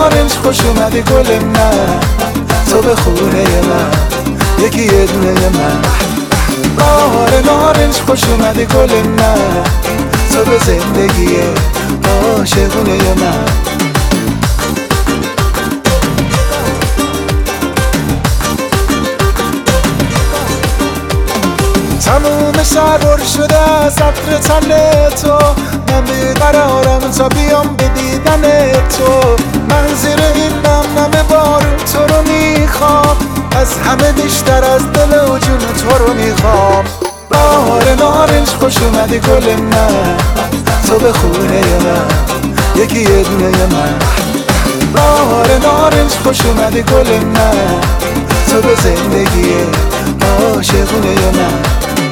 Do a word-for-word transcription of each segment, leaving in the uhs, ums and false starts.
نارنج خوش اومدی گل من، تو به خونه من یکی یه دونه من. بهار نارنج خوش اومدی گل من، تو به زندگی عاشقونه من. تموم شهر پر شده از عطر تن تو، من بیقرارم تا بیام به دیدن تو. من زیر این نم نم بارون تو رو میخوام، از همه بیشتر از دل و جون تو رو میخوام. بهار نارنج خوش اومدی گل من، تو به خونه من یکی یه دونه من. بهار نارنج خوش اومدی گل من، تو به زندگی عاشقونه من.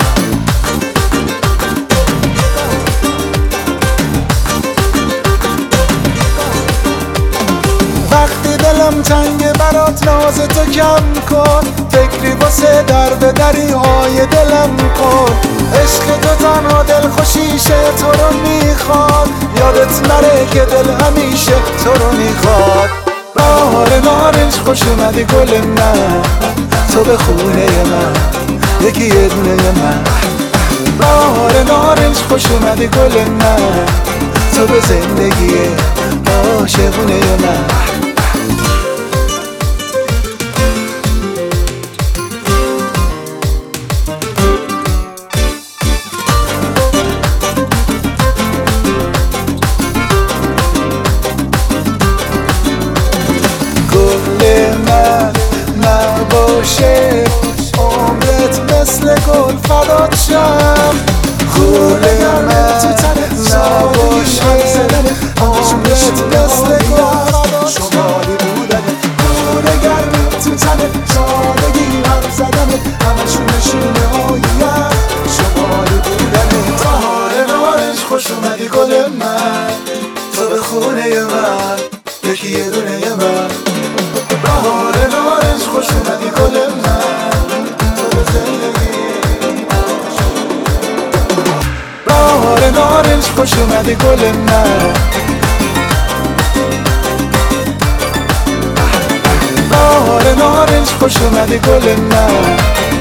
وقتی دلم تنگ برات ناز تو کم کن، فکری واسه درد دری های دلم کن. عشق تو تنها دل خوشیشه تو رو میخواد، یادت نره که دل همیشه تو رو میخواد. بهار نارنج خوش اومدی گل من، تو به خونه من یکی یه دونه من. بهار نارنج خوش اومدی گل من، تو به زندگی عاشقونه من. نباشه عمرت مثل گل فدات شم، خوله من تو تنه نباشه عمرت مثل گل فدات شم. شمالی بودنه خوله گرم تو تنه، سادگی هم زدنه همشون نشونه هاییم. شمالی بودنه بهار نارنج خوش اومدی گل من، تو به خونه من یکی یه دونه من. بهار نارنج خوش اومدی گل من، تو به زندگی. بهار نارنج خوش اومدی گل من، بهار نارنج خوش اومدی گل من.